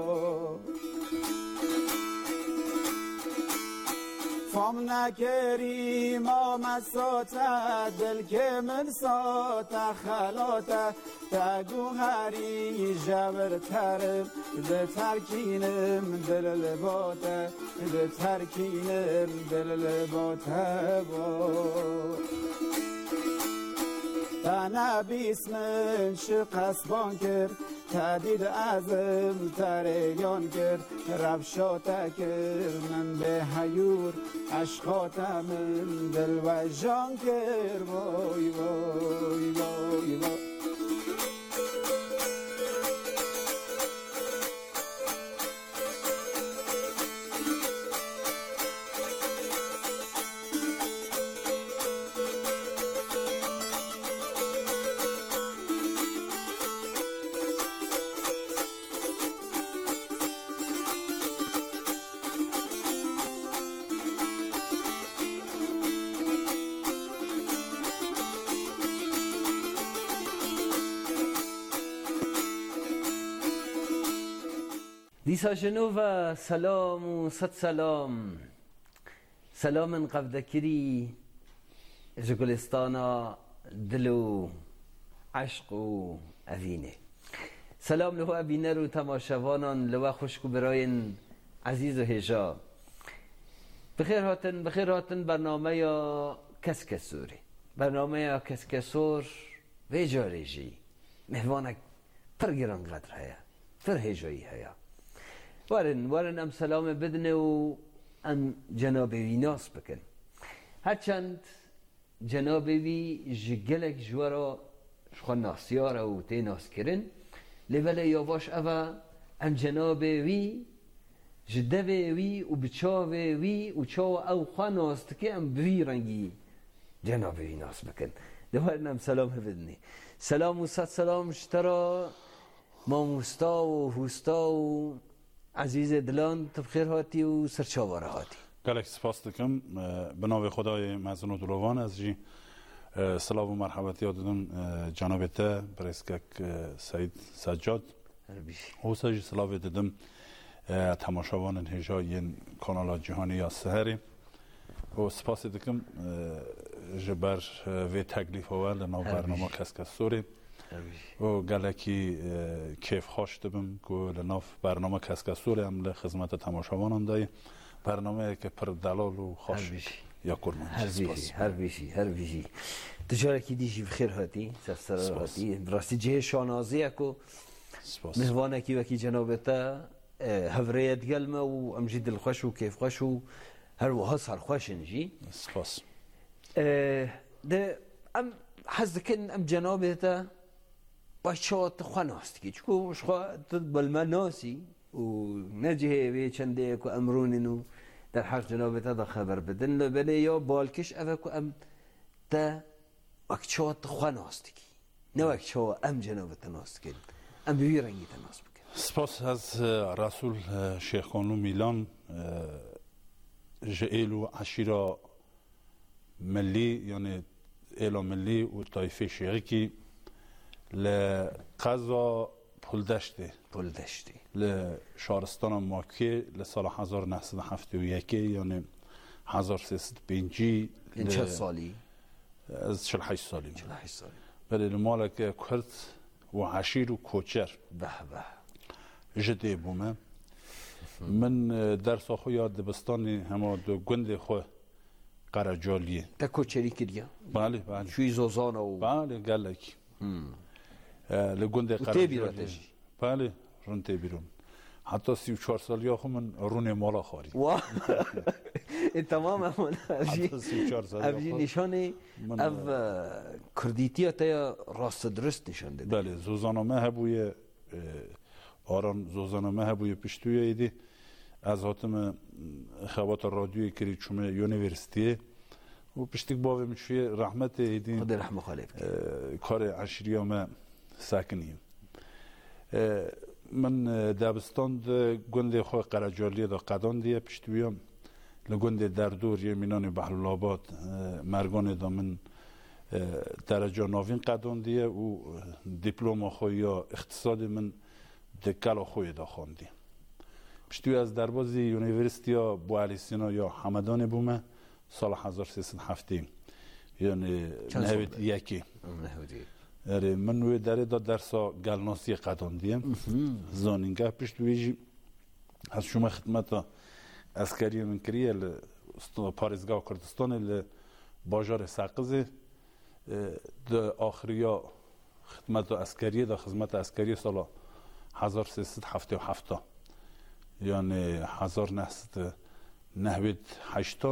فام نکری ما مساتا دل که من ساتا خلاتا تگو هری جبر ترم ده ترکینم دل لباتا ده ترکینم دل لباتا تنه بیسمن شقص بان کرد تدید ازم تریان کرد رفشاتا کرد من به حیور عشقاتا من دل و جان کرد وای وای وای وای دیسا جنوبا سلام و صد سلام سلام قبدکری جگلستانا دلو عشق و اوینه سلام له ابینه رو تماشوانان لو خوشکو براین عزیز و هجا بخیر هاتن برنامه یا کسکسوری برنامه یا کسکسور و جارجی مهوانک پرگران قدر هیا پر هجایی هیا وارن ام سلام بدنه و ام جناب ویناس بکن هرچند جناب وی جگلک جوارا شخوا ناسیارا و تی ناس کرن لیول یواش اوه ام جناب وی جده وی و بچاو وی و چاو او خوا ناست که ام بوی رنگی جناب ویناس بکن وارن ام سلام بدنه سلام و صد سلام شترا ماموستا و هوستا و عزیز دلان تبخیر هاتی و سرچاواره هاتی گلک سپاس دکم به نام خدای مزن و دلوان از جی سلام و مرحبتی ها دادم جناب ته برسکک سعید سجاد و سجی سلام دادم تماشاوان هجای کانال جهانی یا سهری و سپاس دکم جبر و تکلیف اول نو برنامه کسکسوری و گلکی کیف خوش دبم که لناف برنامه کسکسوری هم لخدمت تماشاوانان دای برنامه که پر دلال و خوش یا کرمان هر بیشی تجاره کی دیشی بخیر هاتی سر هاتی راستی جه شانازی اکو مهوانه کی وکی جنابتا هفریت گلمه و امجید الخوش و کیف خوش و هر وها سر خوش نجی سپاس ده ام حزدکن ام جنابتا باشات خواناست کی چکو شخوا بالما ناسی و نجه وی چنده کو امرونینو در حق جنابتا دا خبر بدن لبنه یا بالکش اوکو ام تا وکچات خواناست کی نه وکچا ام جنابتا ناست کن ام بوی رنگی تا ناست بکن سپاس از رسول شیخ خانلو میلان جئیلو عشیرا ملی یعنی ایلا ملی و طایفه شیعی کی لقضا پلدشتی لشهرستان ماکی لسال 1971 یعنی 1305 چه سالی؟ از 48 سالی بله لمالک کرد و عشیر و کوچر جدی بومه من در ساخو یاد دبستانی همه دو گند خو قرجالیه تا کوچری کردیا؟ بله شوی زوزان و بله گلک لگند قرجالیه بله رونته بیرون حتی 34 سالی آخو من رون مالا خاری تمام همون افجی نشانه اف کردیتی تا راست درست نشان ده. بله زوزانامه هبوی آرام زوزانامه هبوی پشتوی ایدی از هاتم خوات رادیوی کری چومه یونیورسیتی و پشتیک باوی میشوی رحمت ایدی خود رحمه خالف کار عشیری همه ساکنیم. من دبستان گنده خواه قرجالی دا قدان دیه پشتویم لگنده در دور یمینان بحلولاباد مرگان دا من درجه ناوین قدان دیه و دیپلوم خواه یا اقتصاد من دکل خواه دا خواندی پشتوی از دربازی یونیورسیتی یا بوعلی سینا یا حمدان بومه سال 1307 یعنی نهوید یکی من وی داره دا درسا گلناسی قدان دیم زانینگه پشتویجی از شما خدمت اسکری من کریه پارزگاه کردستان باجار سقز ده آخریا خدمت اسکری ده خدمت اسکری سال 1377 یعنی 1998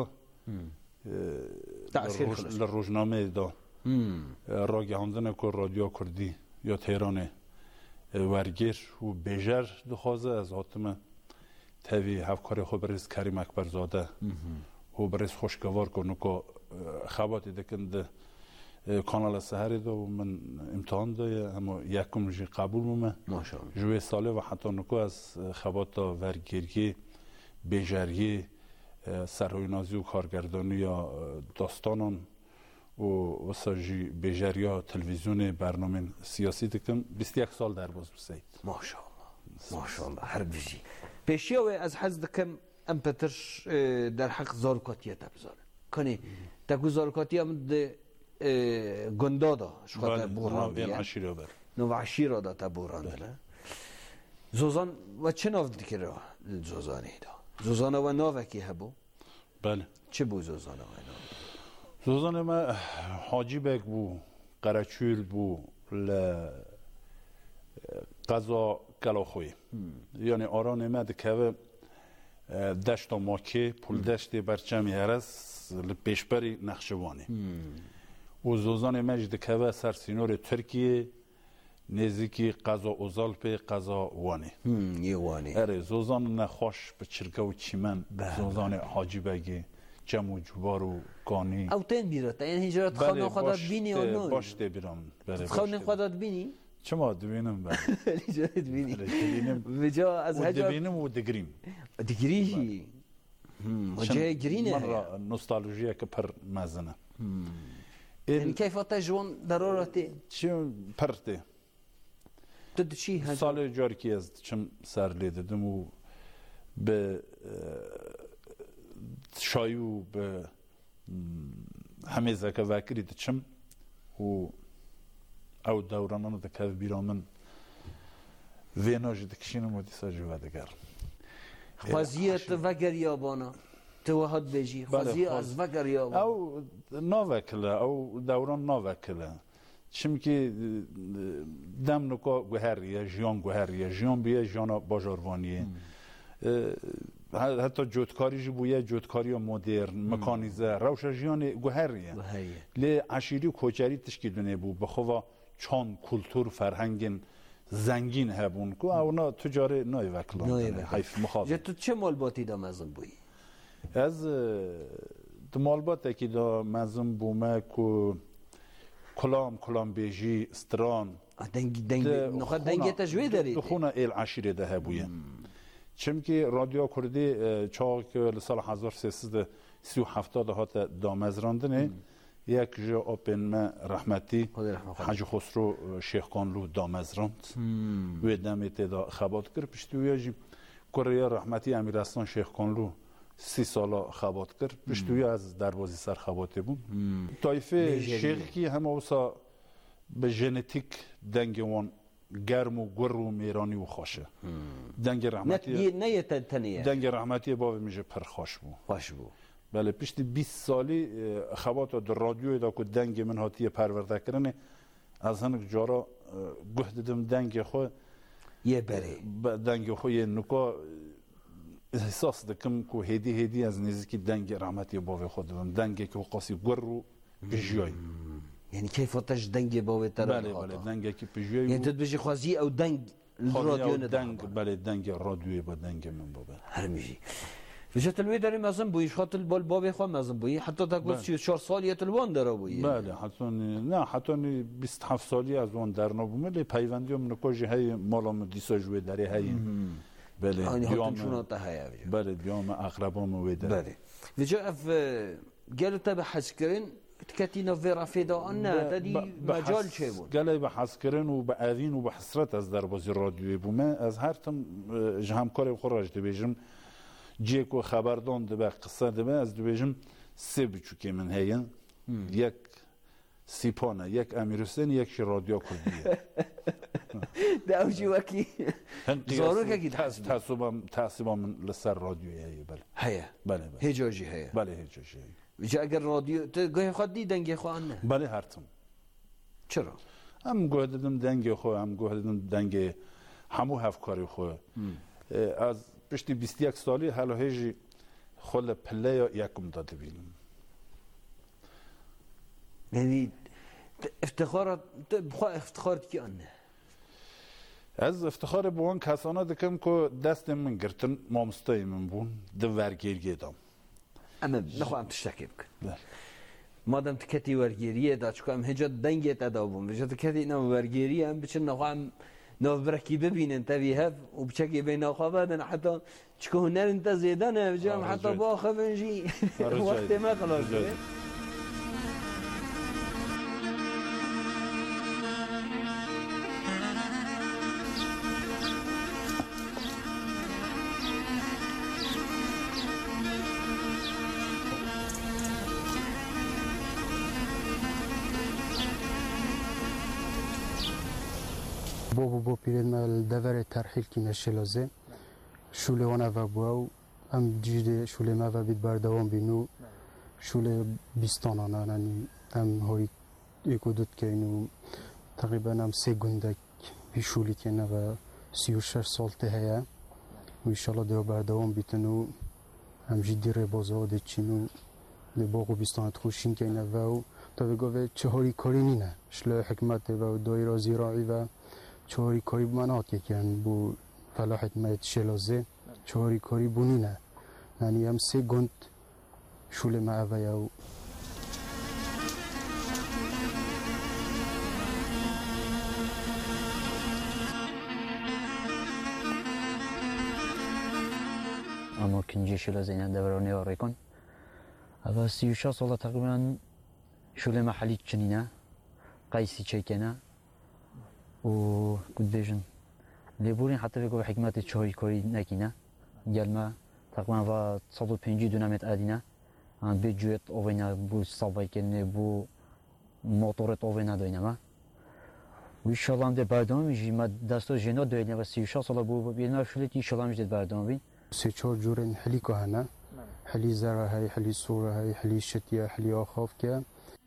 لروزنامه دا را گهاندن که رادیو کردی یا تهران ورگیر و بیجر دخوازه از حاتم تاوی هفکاری خود برز کریم اکبر زاده و برز خوشگوار کنو که خواهاتی دکند کانال سهری دا و من امتحان دا اما یکم جی قبول مومه جوی ساله و حتی نکو از خواهاتا ورگیرگی بیجرگی سرهای نازی و کارگردانی یا داستانان و وساجی بیجریا تلویزیون برنامه سیاسی دکم 21 سال در باز بسید ماشاءالله هر بجی پیشیوه از حز دکم ام پترش در حق زارکاتیه تبزاره کنی تکو زارکاتیه هم ده گندادا شخاطر بوران دیه نو عشیره دا تا بوران دیه زوزان و چه ناف دکره زوزانه دا زوزانه و ناوه کی هبو؟ بله چه بو زوزانه و ناوه؟ زوزانه ما حاجی بک بو قرچول بو قضا کلاخوی یعنی آران ما دکوه دشت ماکه پول دشت برچمی هرس پیشبری نخشوانی و زوزان ما دکوه سرسینور ترکیه نزدیکی قضا اوزالپ قضا وانی یه وانی اره زوزان نخوش به چرکه و چیمن زوزان حاجی بگی جمع و جبار و گانی او تین بیرد این هجرت خانه خودت بینی یا نه؟ باشته بیرم خانه خودت بینی؟ چما دبینم هجرت بینی؟ بجا از هجرت دبینم و دگریم دگریشی وجه گرینه مرة نوستالژیه که پر مزنه این کیفات جوان ضرورتی؟ چه پرته تد چی هجرت؟ سال جاری که از چم سر لیدم و به شایو به همه زکه وکری دچم و او دورانان دکه بیرامن ویناج دکشینم و دیسا جوا دگر خوازیت وگر یابانا توهد بجی خوازی از وگر یابانا او ناوکله او دوران ناوکله چم که دم نکا گوهریه جیان بیه جیان باجاروانیه حتی جودکاری بویه جودکاری مدرن مکانیزه روش جیان گوهریه لی عشیری کوچری تشکیدونه بو بخوا چان کلتور فرهنگین زنگین هبون که اونا تجاره نای وکلان حیف مخاطب تو چه مالباتی دا مزم بویی؟ از مالباتی که دا مزم بومه که کلام بیجی استران دنگی تجوی دارید؟ دخونه ایل عشیری ده هبویه چم که رادیو کردی چاق که سال 1337 هات دامزراندنه یک جا اپن ما رحمتی حاج خسرو شیخ کانلو دامزراند و دمت دا خبات کرد پشتویا جی کره رحمتی امیرستان شیخ کانلو 30 سال خبات کرد پشتویا از دروازی سر خباته بود طایفه شیخ کی هم اوسا به ژنتیک دنگوان گرم و گر و میرانی و خوشه دنگ رحمتی نه تنیه دنگ رحمتی با میشه پر خوش بو بله پشت 20 سالی خبات در رادیو دا که دنگ من هاتی پرورده کردن از هنگ جارا گه دادم دنگ خو یه بره دنگ خو یه نکا احساس دکم که هدی از نزدیکی دنگ رحمتی باوی خود دم دنگی که قاسی گرو بجیای یعنی کیفاتش دنگ باوی تر بله دنگی که بجیای یعنی تو بجی خوازی او دنگ رادیو دنگ بله دنگ رادیوی با دنگ من بابا هر میشی وجه تلوی داریم مثلا بویش خاطر بال بابی خود مثلا بویی حتی تا گفت 34 سالی تلوان داره بویی بله حتی 27 سالی از اون در نبومه پیوندی من کوجی های مالام دیسا جوی داری های بله دیام اقربام و داره بله وجه اف گلو تا به حس کرن تكتينا فيرا فيدا أنا تدي مجال شيء قال به حسكرين وبأذين وبحسرت از در بازی رادیویی بومه از هر تم جهمکاری خورج دبیجم جیکو خبردان دبه قصه دبه از دبیجم سه بچوکی من هین یک سیپانه یک امیر حسین یک رادیو کردیه داوجی وکی زارو که تعصبم من لسر رادیویی بله هجاجی هیا بله هجاجی وجه اگر رادیو تو گوی خود دی دنگی خو آنه بله هرتم چرا؟ هم گوه دادم دنگی خو هم گوه دادم دنگی همو هفکاری خو از پشتی 21 سالی حالا هیچی خل پله یا یکم داده بینم یعنی افتخارت کی آنه؟ از افتخار بوان کسانه دکم که دست من گرتن مامستای من بون دو ورگیرگی دام اما نخواهم تشتكي بك مادام تكتي ورجيريه دا چكو ام هجا دنگه تداوم بجا تكتي نو ورجيريه ام بچن نخواهم نو بركي ببينن تبيهف وبچكي بين اخوابن حتى چكو هنر انت زيدانه بجا حتى باخف نجي وقت ما خلاص بابا پیرد مال دور ترحیل کی نشلازه شوله وانا و باو ام جیده شوله ما و بید بردوام بینو شوله بیستانانا نانی ام هایی ایکو دود که اینو تقریبا ام 3 گندک بی شولی که نه و 36 سالته هیا و ایشالا دیو بردوام بیتنو ام جیدی ره بازا ده چینو ده باقو بیستانت خوشین که نه و تا بگوه چه هاری کاری نینه شله حکمت و دایره زیراعی و چهاری کاری مناطقی کن بو فلاحت مایت شلازه چهاری کاری بونینه یعنی هم 3 گند شول معوی و اما کنجی شلازه اینه دورانی آره کن اما 36 ساله تقریبا شول محلی چنینه قیسی چکنه و کد بیشن لیبورین حتی بگو حکمت چهاری کاری نکینه گلمه تقریبا و 150 دونمت ادینه آن به جوت اوینا بو سابای کنه بو موتورت اوینا دوینه ما و ایشالله هم ده بردام میشی ما دستو جنا دوینه و 36 ساله بو بینا شلتی ایشالله میشه بردام بین 3-4 جورن حلی که هنه حلی زرع های حلی سوره های حلی شتیه حلی آخاف که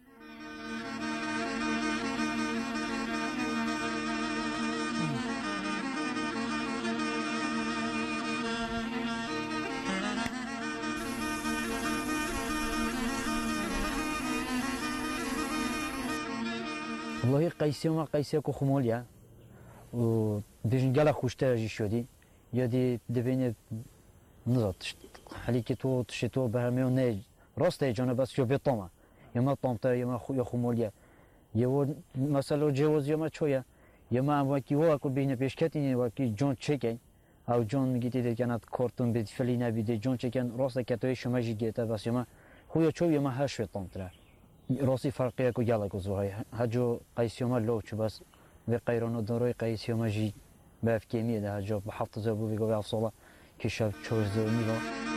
والله قیسی که خمولیه و بیشتر گله خوشتر جی شدی یا دی دبینه نزد حالی که تو تشتو به همه نه راسته جانب بس جو بتوما یا ما طامتا یا ما یا خمولیه یا مثلا جواز یا ما چویا یا ما وقتی هوا کو بین پیشکتی وقتی جون چکن او جون میگی دیگه کنات کارتون به فلی نبیده جون چکن راسته که توی شما جیگه بس یا ما خویا چو یا ما هش طامتره راسي فرقيه كو جالك زوهاي هجو قيسيوما لوچ بس و قيرانو دروي قيسيوما جي باف كيميه ده هجو بحفظ زبو بيگو افصولا كشاف چورز نيوا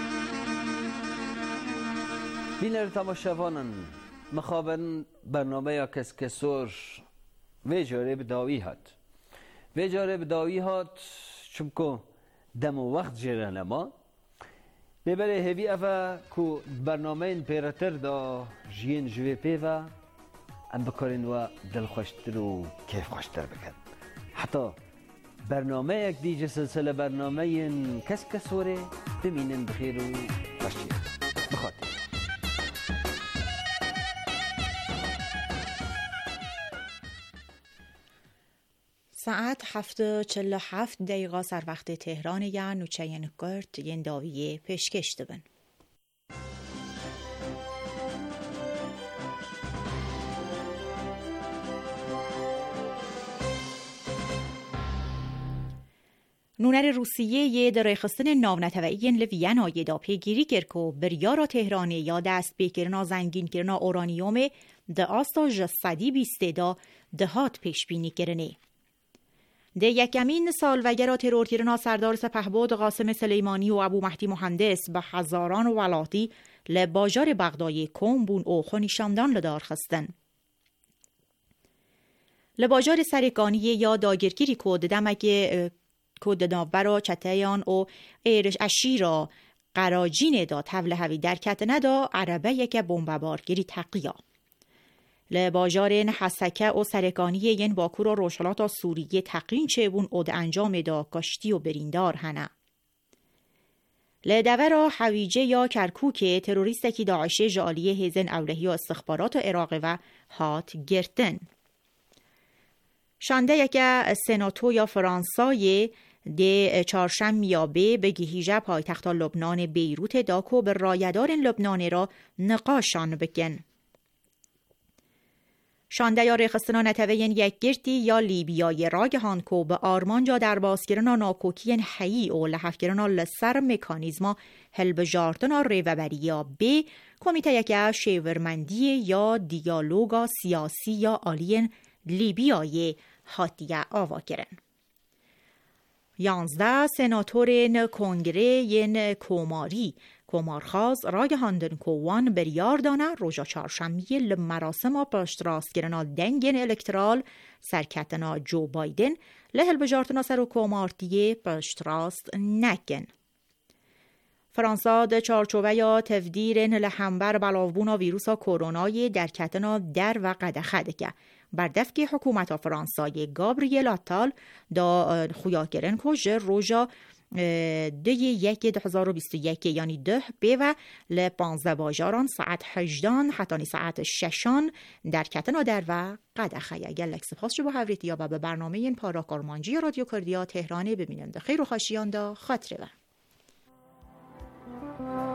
بینر تماشاوانن مخابن برنامه کسکسور ویجاره بداوی هات چونکو دم و وقت جرن ما ببره هوی افا کو برنامه این پیرتر دا جین جوی پیوا ام بکارین و دل خوشتر و کیف خوشتر بکن حتی برنامه یک دیجه سلسله برنامه کس کسوره بمینن بخیر و خوشی بخاطر ساعت 7:47 سر وقت تهران یا نوچین کرد ین داویه پیشکش دبن. نونر روسیه یه در خستن ناونتوئین لویانای دا پیگیری کرکو بریارا تهرانه یا دست بکرنا زنگین کرنا اورانیوم ده آستا جسدی بیسته دا دهات پیش بینی کرنه. ده یکمین سال وگرا ترور کرنا سردار سپهبد قاسم سلیمانی و ابو مهدی مهندس به هزاران ولاتی لباجار بغدای کوم بون او خونیشاندان لدار خستن. لباجار سرکانی یا داگرگیری کود دمک کود ناورا چتیان و ایرش اشیرا قراجین دا تول هوی درکت ندا عربه یک بمبارگیری تقیا. لباجار حسکه و سرکانی ین باکور و روشلات سوریه تقرین چه بون او ده انجام دا کشتی و بریندار هنه. لدورا حویجه یا کرکوک تروریستکی داعشه جالیه هیزن اولهی و استخبارات و عراق و هات گرتن. شانده یک سناتو یا فرانسای ده چهارشنبه به گیهیجه پایتخت لبنان بیروت داکو به رایدار لبنان را نقاشان بکن. شانده یا رخستنا نتوین یک گرتی یا لیبیای راگ هانکو به آرمانجا در باسگرنا ناکوکین حیی و لحفگرنا لسر مکانیزما هلبجارتنا ریوبریا به کمیته یک شیورمندی یا دیالوگا سیاسی یا آلین لیبیای هاتیه آوا کرن. 11 سناتور کنگره ین کوماری کومارخاز رای هاندن کووان بریار دانه روژا چهارشنبه لمراسم پشت راست گرنا دنگین الکترال سرکتنا جو بایدن لحل بجارتنا سر و کومارتیه پشت راست نکن. فرانسا ده چارچوبه یا تفدیرن لحنبر بلاوبونا ویروسا کورونای درکتنا در و قدخده که بردفک حکومت فرانسای گابریل آتال دا خویاکرن کج روژا ده 2021 یعنی 10 به و ل 15 باجاران ساعت 18 حتی ساعت 6 در کتنا در و قدخه گلک سپاس شو با حوریت یا به برنامه این پاراکارمانجی رادیو کردیا تهرانه ببینند خیر و خاشیان دا خاطره و